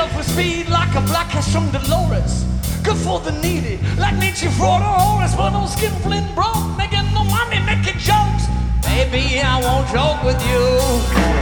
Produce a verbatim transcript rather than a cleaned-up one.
Built for speed like a black cat from Dolores. Good for the needy, like Nietzsche, Freud, or Horace. But no skin flint broke, making no money, making jokes. Baby, I won't joke with you.